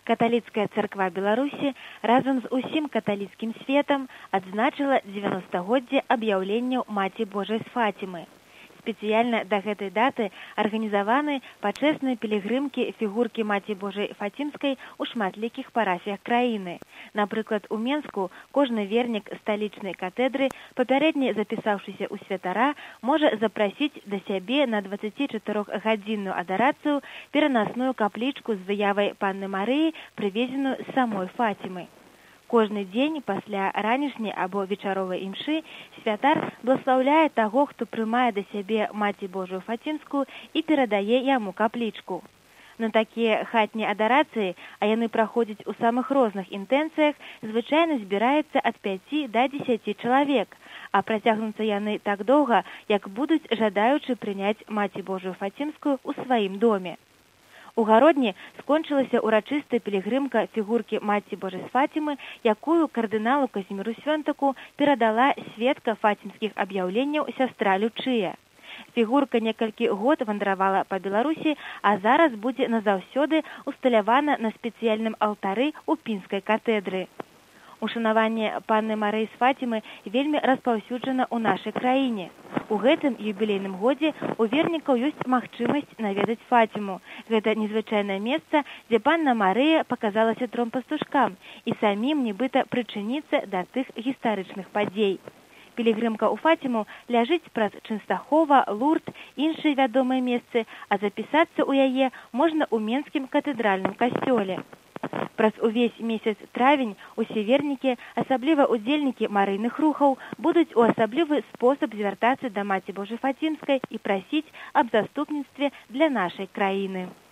Каталіцкая царква Беларусі разам з усім каталіцкім светам адзначыла 90-годдзе аб'яўленняў Маці Божай з Фацімы. Спецыяльна да гэтай даты арганізаваны пачэсныя пілігрымкі фігуркі Маці Божай Фацімскай у шматлікіх парафіях краіны. Напрыклад, у Менску кожны вернік сталічнай катедры, папярэдне запісаўшыся ў святара, можа запрасіць да сябе на 24-гадзінную адарацыю перанасную каплічку з выявай Панны Марыі, прывезеную з самой Фацімы. Кожны дзень пасля ранішняй або вечаровай імшы святар бласлаўляе таго, хто прымае да сябе Маці Божую Фацімскую і перадае яму каплічку. На такія хатнія адарацыі, а яны праходзяць у самых розных інтэнцыях, звычайна збіраецца ад 5 да 10 чалавек, а працягнуцца яны так доўга, як будуць жадаючы прыняць Маці Божую Фацімскую ў сваім доме. У Гародні скончылася ўрачыстая пілігрымка фігуркі Маці Божай з Фацімы, якую кардыналу Казіміру Свёнтаку перадала сведка фацімскіх аб'яўленняў сястра Лючыя. Фігурка некалькі год вандравала па Беларусі, а зараз будзе назаўсёды усталявана на спецыяльным алтары ў Пінскай катэдры. Ушанаванне Панны Марыі з Фацімы вельмі распаўсюджана ў нашай краіне. У гэтым юбілейным годзе у вернікаў ёсць магчымасць наведаць Фаціму. Гэта незвычайнае месца, дзе Панна Марыя паказалася 3 пастушкам і самім нібыта прычыніцца да тых гістарычных падзей. Пілігрымка ў Фаціму ляжыць праз Чэнстахова, Лурд, іншыя вядомыя месцы, а запісацца ў яе можна ў Менскім катэдральным касцёле. Праз увесь месяц травень усе вернікі, асабліва удзельнікі марыйных рухаў, будуць у асаблівы спосаб звяртацца да Маці Божай Фацімскай і прасіць аб заступніцтве для нашай краіны.